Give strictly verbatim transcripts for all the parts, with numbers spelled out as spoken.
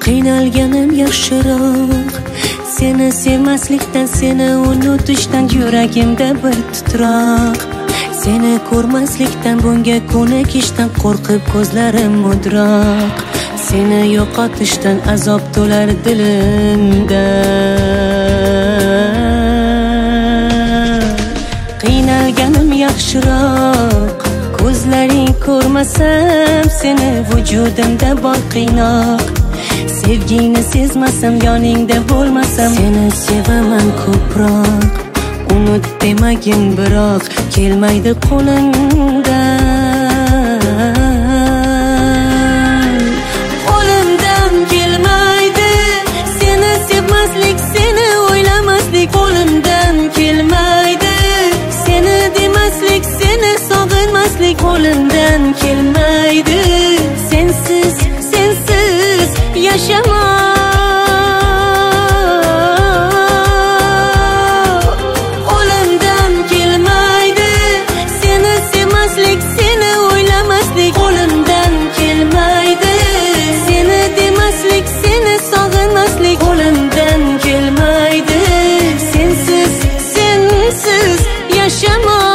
Qiynalganim yaxshiroq, seni sevmaslikdan, seni unutishdan yuragimda bir titroq. Seni ko'rmaslikdan, bunga ko'nikishdan qo'rqib ko'zlarim mudroq. Seni yo'qotishdan azob to'lar dilimda. Qiynalganim yaxshiroq, ko'zlaring ko'rmasam seni vujudimda bor qiynoq. Sevgingni sezmasam, yoningda bo'lmasam, seni sevaman ko'proq. Unut demagin biroq kelmaydi qo'limdan. Qo'limdan kelmaydi seni sevmaslik, seni o'ylamaslik. Qo'limdan kelmaydi seni demaslik, seni sog'inmaslik. Qo'limdan kelmaydi sensiz, sensiz yaşamak. Qo'limdan kelmaydi seni sevmaslik, seni o'ylamaslik. Qo'limdan kelmaydi seni demaslik, seni sog'inmaslik. Qo'limdan kelmaydi sensiz, sensiz yaşamak.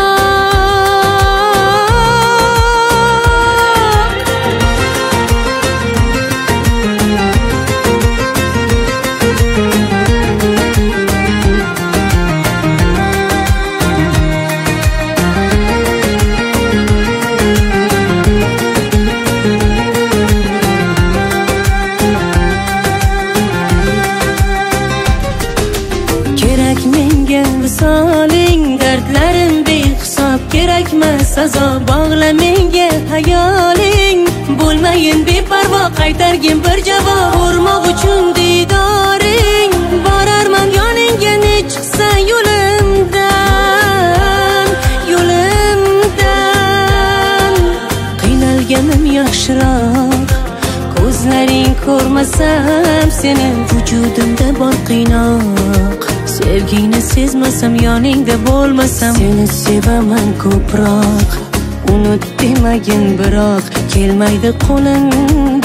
Visoling, dardlarim behisob, kerakmas azob. Bog'la menga hayoling, bo'lmayin beparvo, qaytargin bir javob. Urmoq uchun didoring, borarman yoningga ne chiqsa yo'limdan, yo'limdan. Qiynalganim yaxshiroq, ko'zlaring ko'rmasam seni vujudimda bor qiynoq. Sevgingni sezmasam, yoningda bo'lmasam, seni sevaman ko'proq. Unut demagin biroq kelmaydi qo'limdan.